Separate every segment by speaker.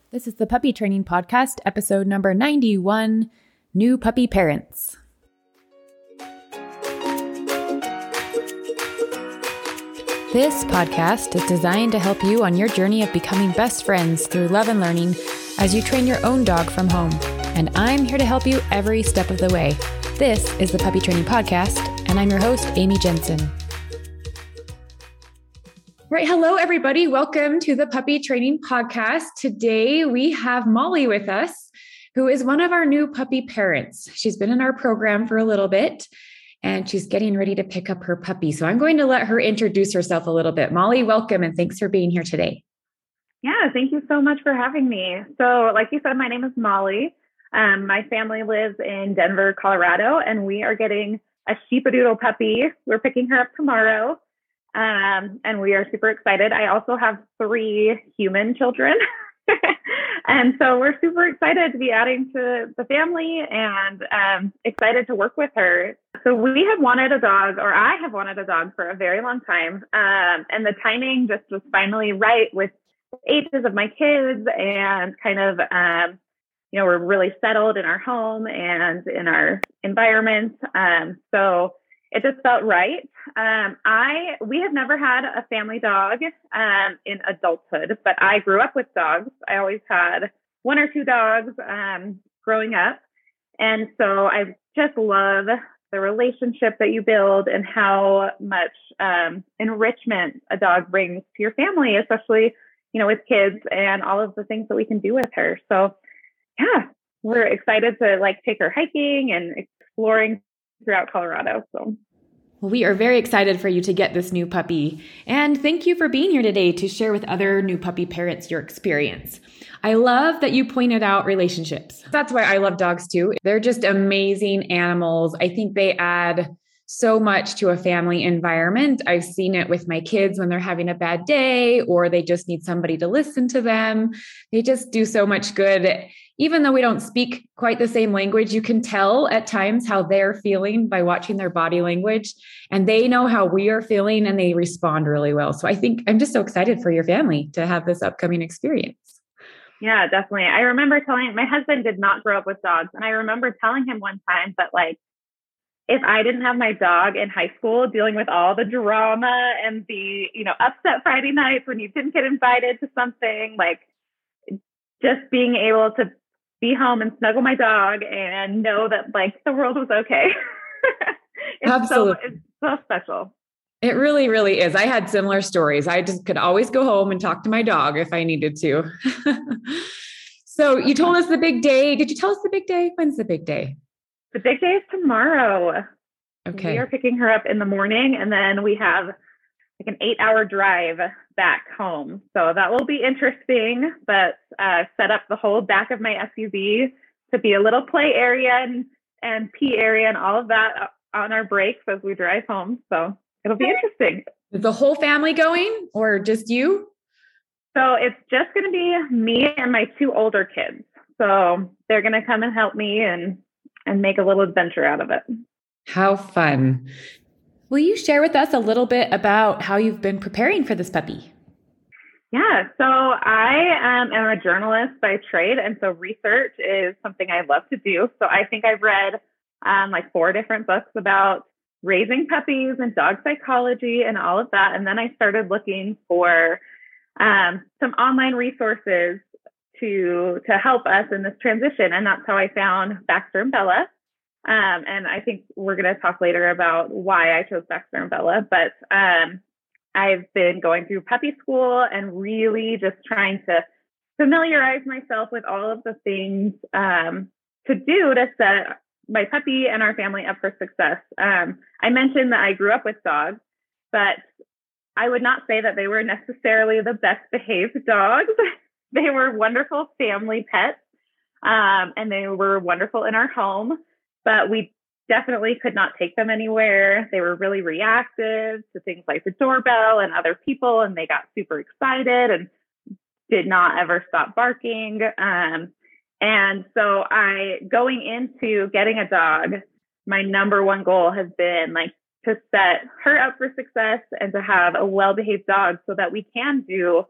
Speaker 1: This is the Puppy Training Podcast, episode number 91, New Puppy Parents. This podcast is designed to help you on your journey of becoming best friends through love and learning as you train your own dog from home. And I'm here to help you every step of the way. This is the Puppy Training Podcast, and I'm your host, Amy Jensen. Right. Hello, everybody. Welcome to the Puppy Training Podcast. Today, we have Molly with us, who is one of our new puppy parents. She's been in our program for a little bit, and she's getting ready to pick up her puppy. So I'm going to let her introduce herself a little bit. Molly, welcome, and thanks for being here today.
Speaker 2: Yeah, thank you so much for having me. So like you said, my name is Molly. My family lives in Denver, Colorado, and we are getting a Sheepadoodle puppy. We're picking her up tomorrow. And we are super excited. I also have 3 human children. And so we're super excited to be adding to the family and excited to work with her. So we have wanted a dog, or I have wanted a dog for a very long time. And the timing just was finally right with the ages of my kids and kind of, we're really settled in our home and in our environment. So it just felt right. We have never had a family dog in adulthood, but I grew up with dogs. I always had 1 or 2 dogs growing up. And so I just love the relationship that you build and how much enrichment a dog brings to your family, especially, with kids and all of the things that we can do with her. So yeah, we're excited to take her hiking and exploring throughout Colorado. So,
Speaker 1: well, we are very excited for you to get this new puppy. And thank you for being here today to share with other new puppy parents your experience. I love that you pointed out relationships. That's why I love dogs too. They're just amazing animals. I think they add so much to a family environment. I've seen it with my kids when they're having a bad day or they just need somebody to listen to them. They just do so much good. Even though we don't speak quite the same language, you can tell at times how they're feeling by watching their body language, and they know how we are feeling and they respond really well. So I think I'm just so excited for your family to have this upcoming experience.
Speaker 2: Yeah, definitely. I remember my husband did not grow up with dogs. And I remember telling him one time that if I didn't have my dog in high school dealing with all the drama and the, upset Friday nights when you didn't get invited to something, just being able to be home and snuggle my dog and know that the world was okay.
Speaker 1: Absolutely.
Speaker 2: It's so special.
Speaker 1: It really, really is. I had similar stories. I just could always go home and talk to my dog if I needed to. So you told us the big day. Did you tell us the big day? When's the big day?
Speaker 2: The big day is tomorrow.
Speaker 1: Okay.
Speaker 2: We are picking her up in the morning, and then we have an 8-hour drive back home. So that will be interesting, but set up the whole back of my SUV to be a little play area and pee area and all of that on our breaks as we drive home. So it'll be interesting.
Speaker 1: Is the whole family going or just you?
Speaker 2: So it's just going to be me and my 2 older kids. So they're going to come and help me and make a little adventure out of it. How
Speaker 1: fun. Will you share with us a little bit about how you've been preparing for this puppy?
Speaker 2: Yeah, so I am a journalist by trade, and so research is something I love to do. So I think I've read 4 different books about raising puppies and dog psychology and all of that. And then I started looking for some online resources to help us in this transition. And that's how I found Baxter and Bella. And I think we're going to talk later about why I chose Baxter and Bella. But I've been going through puppy school and really just trying to familiarize myself with all of the things to do to set my puppy and our family up for success. I mentioned that I grew up with dogs, but I would not say that they were necessarily the best behaved dogs. They were wonderful family pets, and they were wonderful in our home, but we definitely could not take them anywhere. They were really reactive to things like the doorbell and other people, and they got super excited and did not ever stop barking. And so going into getting a dog, my number one goal has been to set her up for success and to have a well-behaved dog so that we can do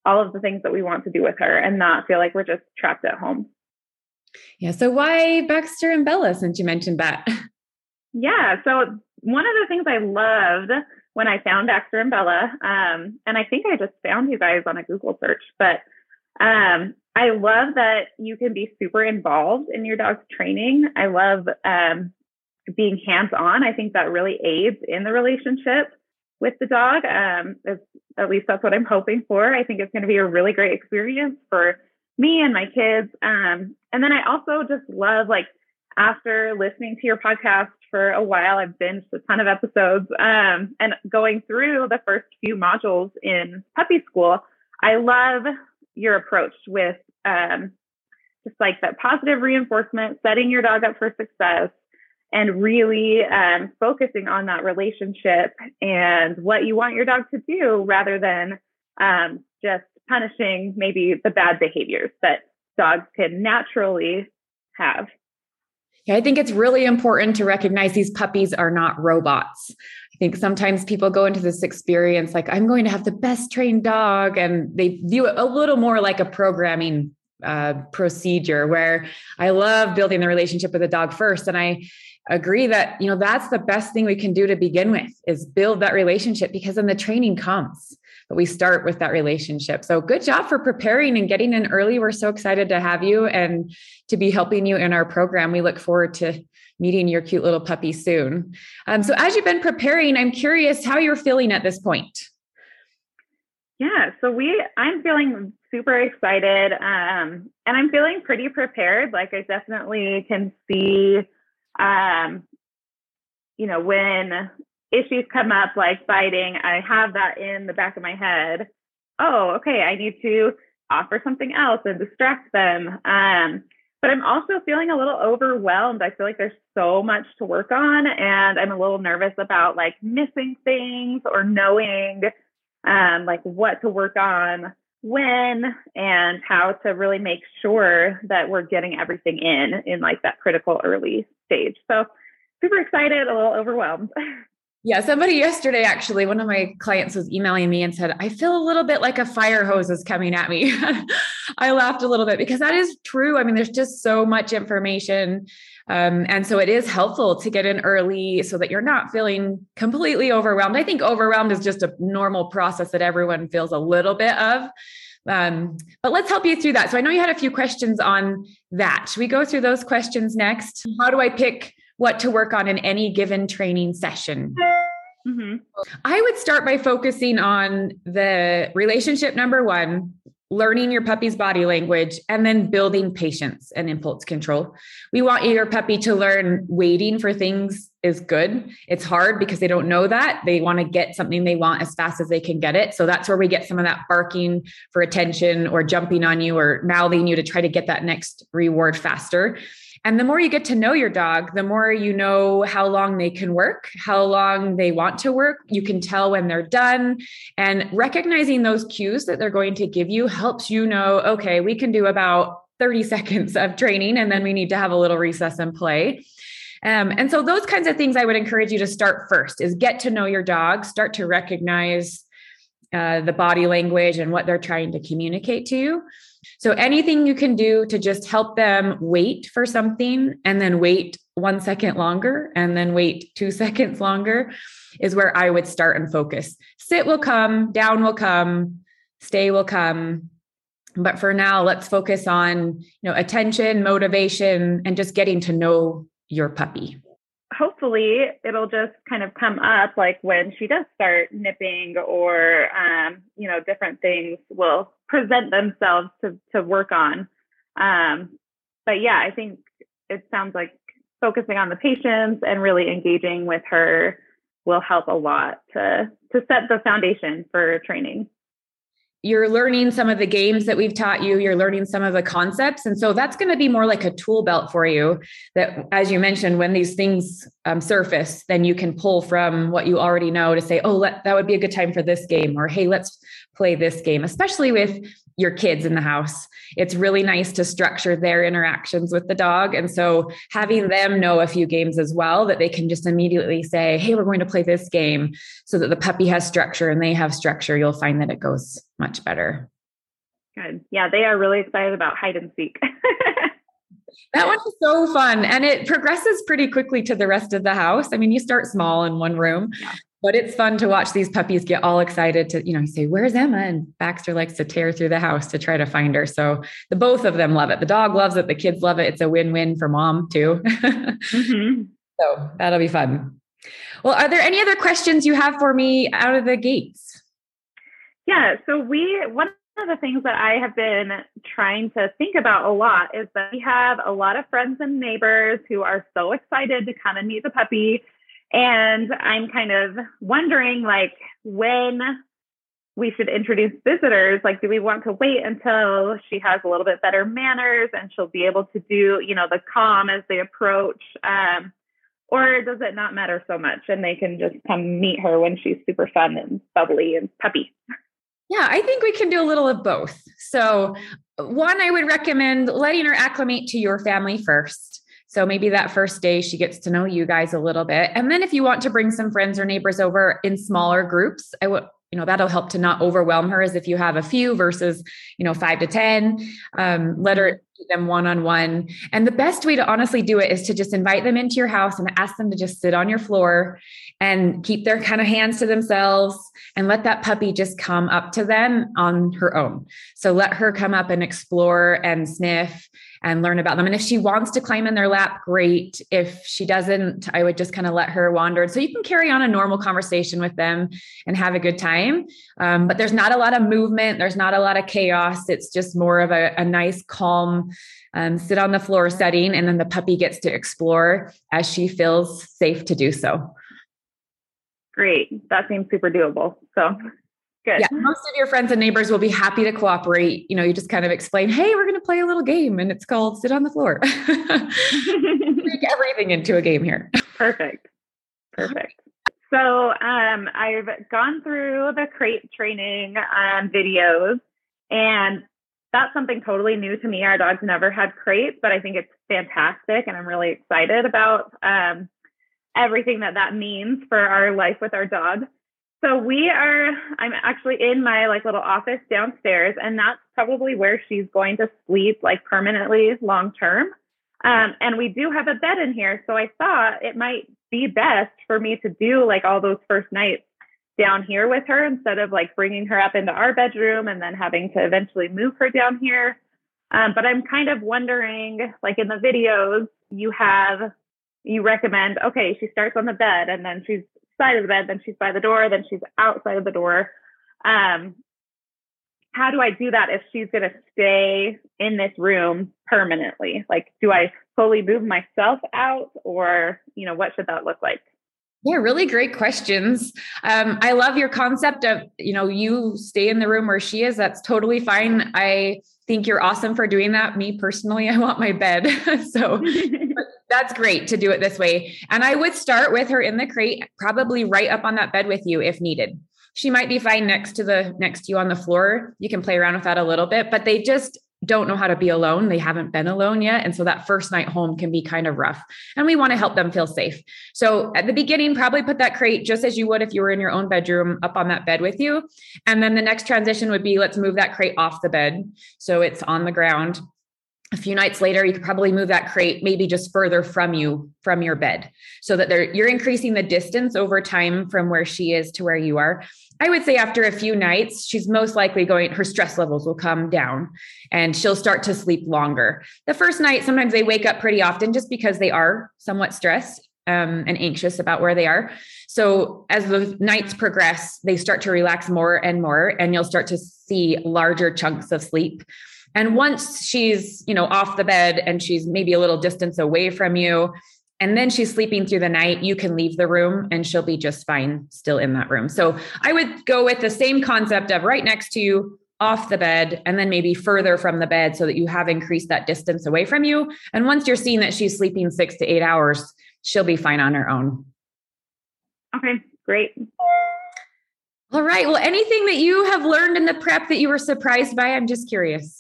Speaker 2: all of the things that we want to do with her and not feel like we're just trapped at home.
Speaker 1: Yeah. So why Baxter and Bella, since you mentioned that?
Speaker 2: Yeah. So one of the things I loved when I found Baxter and Bella, and I think I just found you guys on a Google search, but I love that you can be super involved in your dog's training. I love being hands-on. I think that really aids in the relationship with the dog. At least that's what I'm hoping for. I think it's going to be a really great experience for me and my kids. And then I also just love, like, after listening to your podcast for a while, I've binged a ton of episodes and going through the first few modules in puppy school. I love your approach with just like that positive reinforcement, setting your dog up for success, and really focusing on that relationship and what you want your dog to do rather than just punishing maybe the bad behaviors that dogs can naturally have.
Speaker 1: Yeah, I think it's really important to recognize these puppies are not robots. I think sometimes people go into this experience like, I'm going to have the best trained dog, and they view it a little more like a programming procedure, where I love building the relationship with the dog first. And I agree that, that's the best thing we can do to begin with, is build that relationship, because then the training comes. But we start with that relationship. So good job for preparing and getting in early. We're so excited to have you and to be helping you in our program. We look forward to meeting your cute little puppy soon. So as you've been preparing, I'm curious how you're feeling at this point.
Speaker 2: Yeah, so I'm feeling super excited, and I'm feeling pretty prepared. Like, I definitely can see, when issues come up like biting, I have that in the back of my head. Oh, okay, I need to offer something else and distract them. But I'm also feeling a little overwhelmed. I feel like there's so much to work on, and I'm a little nervous about like missing things or knowing like what to work on when and how to really make sure that we're getting everything in like that critical early stage. So super excited, a little overwhelmed.
Speaker 1: Yeah, somebody yesterday, actually, one of my clients was emailing me and said, I feel a little bit like a fire hose is coming at me. I laughed a little bit because that is true. I mean, there's just so much information. And so it is helpful to get in early so that you're not feeling completely overwhelmed. I think overwhelmed is just a normal process that everyone feels a little bit of. But let's help you through that. So I know you had a few questions on that. Should we go through those questions next? How do I pick what to work on in any given training session? Mm-hmm. I would start by focusing on the relationship, number one, learning your puppy's body language, and then building patience and impulse control. We want your puppy to learn waiting for things is good. It's hard because they don't know that. They want to get something they want as fast as they can get it. So that's where we get some of that barking for attention or jumping on you or mouthing you to try to get that next reward faster. And the more you get to know your dog, the more you know how long they can work, how long they want to work. You can tell when they're done, and recognizing those cues that they're going to give you helps you know, okay, we can do about 30 seconds of training, and then we need to have a little recess and play. And so those kinds of things I would encourage you to start first, is get to know your dog, start to recognize the body language and what they're trying to communicate to you. So anything you can do to just help them wait for something, and then wait 1 second longer, and then wait 2 seconds longer, is where I would start and focus. Sit will come, down will come, stay will come. But for now, let's focus on, attention, motivation, and just getting to know your puppy.
Speaker 2: Hopefully it'll just kind of come up like when she does start nipping or, different things will present themselves to work on. But yeah, I think it sounds like focusing on the patience and really engaging with her will help a lot to set the foundation for training.
Speaker 1: You're learning some of the games that we've taught you. You're learning some of the concepts. And so that's going to be more like a tool belt for you that, as you mentioned, when these things surface, then you can pull from what you already know to say, oh, that would be a good time for this game, or, hey, let's play this game, especially with your kids in the house. It's really nice to structure their interactions with the dog. And so having them know a few games as well, that they can just immediately say, hey, we're going to play this game, so that the puppy has structure and they have structure, you'll find that it goes much better.
Speaker 2: Good. Yeah, they are really excited about hide and seek.
Speaker 1: That one is so fun. And it progresses pretty quickly to the rest of the house. I mean, you start small in one room,
Speaker 2: Yeah.
Speaker 1: but it's fun to watch these puppies get all excited to, you say, "Where's Emma?" And Baxter likes to tear through the house to try to find her. So the both of them love it. The dog loves it. The kids love it. It's a win-win for mom too.
Speaker 2: Mm-hmm.
Speaker 1: So that'll be fun. Well, are there any other questions you have for me out of the gates?
Speaker 2: Yeah. So one of the things that I have been trying to think about a lot is that we have a lot of friends and neighbors who are so excited to come and meet the puppy. And I'm kind of wondering, like, when we should introduce visitors. Like, do we want to wait until she has a little bit better manners and she'll be able to do, the calm as they approach? Or does it not matter so much and they can just come meet her when she's super fun and bubbly and puppy?
Speaker 1: Yeah, I think we can do a little of both. So, one, I would recommend letting her acclimate to your family first. So maybe that first day she gets to know you guys a little bit. And then if you want to bring some friends or neighbors over in smaller groups, I would, that'll help to not overwhelm her, as if you have a few versus, 5 to 10, let her meet them one-on-one. And the best way to honestly do it is to just invite them into your house and ask them to just sit on your floor and keep their kind of hands to themselves and let that puppy just come up to them on her own. So let her come up and explore and sniff and learn about them. And if she wants to climb in their lap, great. If she doesn't, I would just kind of let her wander. So you can carry on a normal conversation with them and have a good time. But there's not a lot of movement. There's not a lot of chaos. It's just more of a nice, calm, sit on the floor setting. And then the puppy gets to explore as she feels safe to do so.
Speaker 2: Great. That seems super doable. So good.
Speaker 1: Yeah, most of your friends and neighbors will be happy to cooperate. You just kind of explain, "Hey, we're going to play a little game and it's called Sit on the Floor." Make everything into a game here.
Speaker 2: Perfect. So I've gone through the crate training videos, and that's something totally new to me. Our dog's never had crates, but I think it's fantastic. And I'm really excited about everything that means for our life with our dog. So I'm actually in my little office downstairs, and that's probably where she's going to sleep permanently long-term. And we do have a bed in here. So I thought it might be best for me to do all those first nights down here with her instead of bringing her up into our bedroom and then having to eventually move her down here. But I'm kind of wondering, in the videos you recommend, okay, she starts on the bed and then she's side of the bed, then she's by the door, then she's outside of the door. How do I do that if she's going to stay in this room permanently? Do I fully move myself out, or, what should that look like?
Speaker 1: Yeah, really great questions. I love your concept of, you stay in the room where she is. That's totally fine. I think you're awesome for doing that. Me personally, I want my bed. So that's great to do it this way. And I would start with her in the crate, probably right up on that bed with you if needed. She might be fine next to you on the floor. You can play around with that a little bit, but they just don't know how to be alone. They haven't been alone yet. And so that first night home can be kind of rough, and we want to help them feel safe. So at the beginning, probably put that crate just as you would if you were in your own bedroom up on that bed with you. And then the next transition would be, let's move that crate off the bed. So it's on the ground. A few nights later, you could probably move that crate maybe just further from your bed, so that you're increasing the distance over time from where she is to where you are. I would say after a few nights, she's most likely her stress levels will come down and she'll start to sleep longer. The first night, sometimes they wake up pretty often just because they are somewhat stressed and anxious about where they are. So as the nights progress, they start to relax more and more, and you'll start to see larger chunks of sleep. And once she's, off the bed and she's maybe a little distance away from you, and then she's sleeping through the night, you can leave the room and she'll be just fine still in that room. So I would go with the same concept of right next to you, off the bed, and then maybe further from the bed so that you have increased that distance away from you. And once you're seeing that she's sleeping 6 to 8 hours, she'll be fine on her own.
Speaker 2: Okay, great.
Speaker 1: All right. Well, anything that you have learned in the prep that you were surprised by? I'm just curious.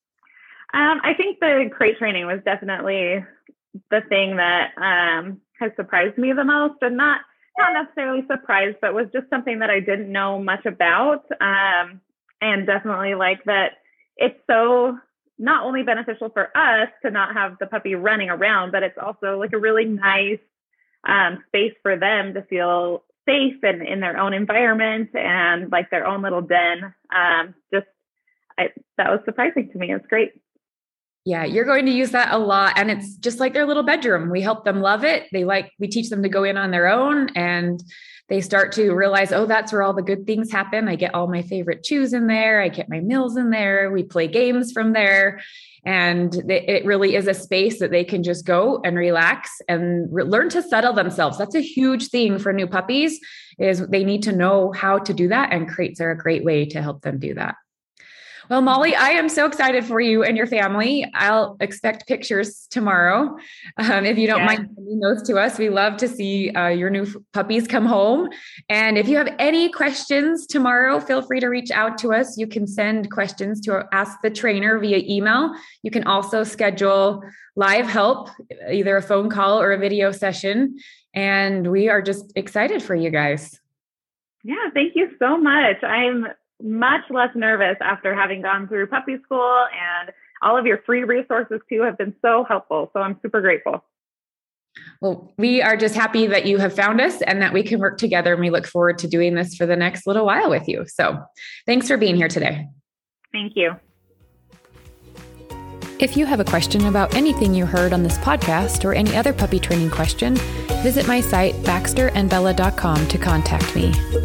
Speaker 2: I think the crate training was definitely the thing that has surprised me the most, and not necessarily surprised, but was just something that I didn't know much about. And definitely that it's so not only beneficial for us to not have the puppy running around, but it's also like a really nice space for them to feel safe and in their own environment and like their own little den. That was surprising to me. It's great.
Speaker 1: Yeah, you're going to use that a lot. And it's just like their little bedroom. We help them love it. We teach them to go in on their own, and they start to realize, oh, that's where all the good things happen. I get all my favorite chews in there. I get my meals in there. We play games from there. And it really is a space that they can just go and relax and learn to settle themselves. That's a huge thing for new puppies, is they need to know how to do that, and crates are a great way to help them do that. Well, Molly, I am so excited for you and your family. I'll expect pictures tomorrow. If you don't mind sending those to us, we love to see your new puppies come home. And if you have any questions tomorrow, feel free to reach out to us. You can send questions to Ask the Trainer via email. You can also schedule live help, either a phone call or a video session. And we are just excited for you guys.
Speaker 2: Yeah, thank you so much. I'm much less nervous after having gone through puppy school, and all of your free resources too have been so helpful. So I'm super grateful.
Speaker 1: Well, we are just happy that you have found us and that we can work together, and we look forward to doing this for the next little while with you. So thanks for being here today.
Speaker 2: Thank you.
Speaker 1: If you have a question about anything you heard on this podcast or any other puppy training question, visit my site, baxterandbella.com, to contact me.